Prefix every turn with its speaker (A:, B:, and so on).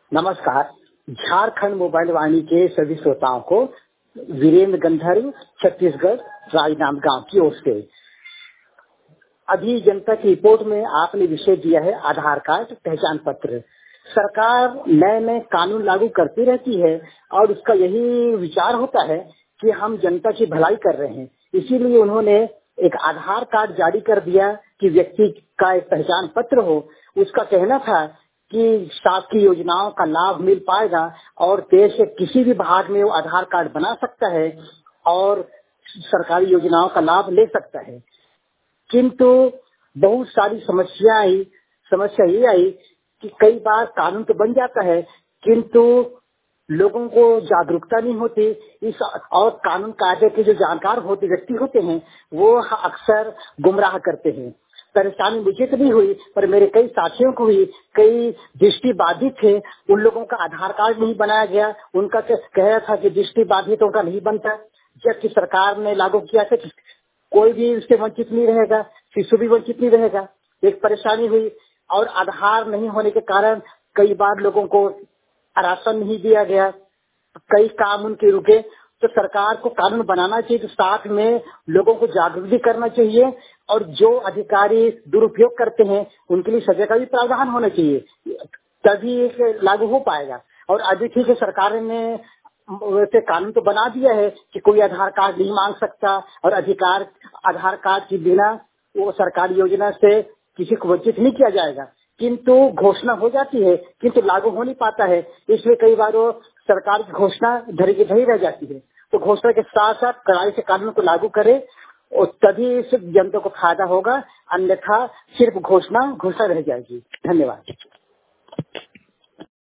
A: नमस्कार। झारखंड मोबाइल वाणी के सभी श्रोताओं को वीरेंद्र गंधर्व छत्तीसगढ़ राजनांद गांव की ओर से अभी जनता की रिपोर्ट में आपने विषय दिया है आधार कार्ड पहचान पत्र। सरकार नए नए कानून लागू करती रहती है और उसका यही विचार होता है कि हम जनता की भलाई कर रहे हैं, इसीलिए उन्होंने एक आधार कार्ड जारी कर दिया कि व्यक्ति का एक पहचान पत्र हो। उसका कहना था कि शासकीय योजनाओं का लाभ मिल पाएगा और देश के किसी भी भाग में वो आधार कार्ड बना सकता है और सरकारी योजनाओं का लाभ ले सकता है। किंतु बहुत सारी समस्या ये आई कि कई बार कानून तो बन जाता है किंतु लोगों को जागरूकता नहीं होती। इस और कानून कायदे के जो जानकार व्यक्ति होते हैं वो अक्सर गुमराह करते हैं। परेशानी मुझे तो नहीं हुई पर मेरे कई साथियों को हुई। कई दृष्टि बाधित थे, उन लोगों का आधार कार्ड नहीं बनाया गया। उनका कह रहा था कि दृष्टि बाधितों का नहीं बनता, जबकि सरकार ने लागू किया था कि कोई भी उससे वंचित नहीं रहेगा, शिशु भी वंचित नहीं रहेगा। एक परेशानी हुई और आधार नहीं होने के कारण कई बार लोगों को राशन नहीं दिया गया, कई काम उनके रुके। तो सरकार को कानून बनाना चाहिए, तो साथ में लोगों को जागरूक भी करना चाहिए और जो अधिकारी दुरुपयोग करते हैं उनके लिए सजा का भी प्रावधान होना चाहिए, तभी एक लागू हो पाएगा। और अभी ठीक है, सरकार ने वैसे कानून तो बना दिया है कि कोई आधार कार्ड नहीं मांग सकता और आधार कार्ड के बिना वो सरकारी योजना से किसी को वंचित नहीं किया जाएगा, किंतु घोषणा हो जाती है किंतु लागू हो नहीं पाता है। इसलिए कई बार वो सरकार की घोषणा धरी की धरी रह जाती है। तो घोषणा के साथ साथ कड़ाई से कानून को लागू करे और तभी इस जनता को फायदा होगा, अन्यथा सिर्फ घोषणा रह जाएगी। धन्यवाद।